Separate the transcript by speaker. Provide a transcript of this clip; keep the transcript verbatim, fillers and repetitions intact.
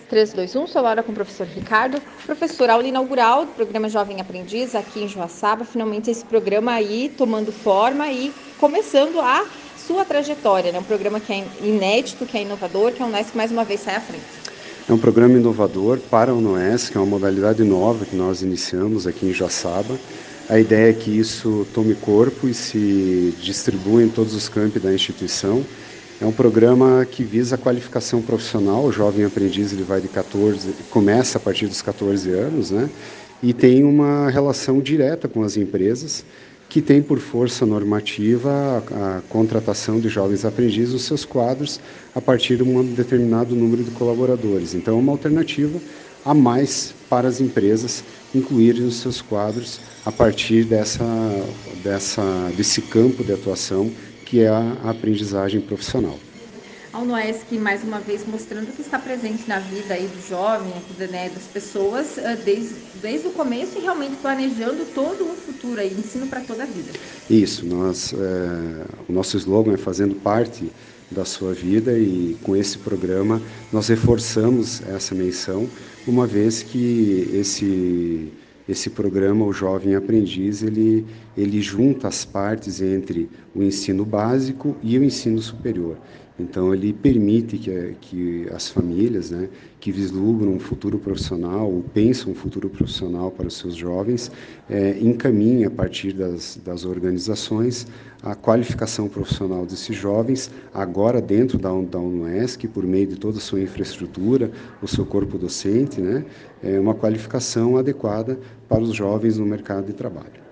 Speaker 1: três, dois, um, sou Laura com o professor Ricardo. Professor, aula inaugural do programa Jovem Aprendiz aqui em Joaçaba, finalmente esse programa aí tomando forma e começando a sua trajetória, né? Um programa que é inédito, que é inovador, que a Unesc mais uma vez sai à frente.
Speaker 2: É um programa inovador para a Unesc, que é uma modalidade nova que nós iniciamos aqui em Joaçaba. A ideia é que isso tome corpo e se distribua em todos os campi da instituição. É um programa que visa a qualificação profissional. O jovem aprendiz ele vai de catorze, começa a partir dos catorze anos, né? E tem uma relação direta com as empresas, que tem por força normativa a, a contratação de jovens aprendizes nos seus quadros a partir de um determinado número de colaboradores. Então, é uma alternativa a mais para as empresas incluírem nos seus quadros a partir dessa, dessa, desse campo de atuação que é a aprendizagem profissional.
Speaker 1: A Unesc, mais uma vez, mostrando que está presente na vida aí do jovem, né, das pessoas, desde, desde o começo e realmente planejando todo um futuro aí, ensino para toda a vida.
Speaker 2: Isso, nós, é, o nosso slogan é fazendo parte da sua vida e com esse programa nós reforçamos essa menção, uma vez que esse... Esse programa, o Jovem Aprendiz, ele, ele junta as partes entre o ensino básico e o ensino superior. Então, ele permite que, que as famílias, né, que vislumbram um futuro profissional ou pensam um futuro profissional para os seus jovens, é, encaminhem a partir das, das organizações a qualificação profissional desses jovens, agora dentro da, da Unesc, por meio de toda a sua infraestrutura, o seu corpo docente, né, é uma qualificação adequada para os jovens no mercado de trabalho.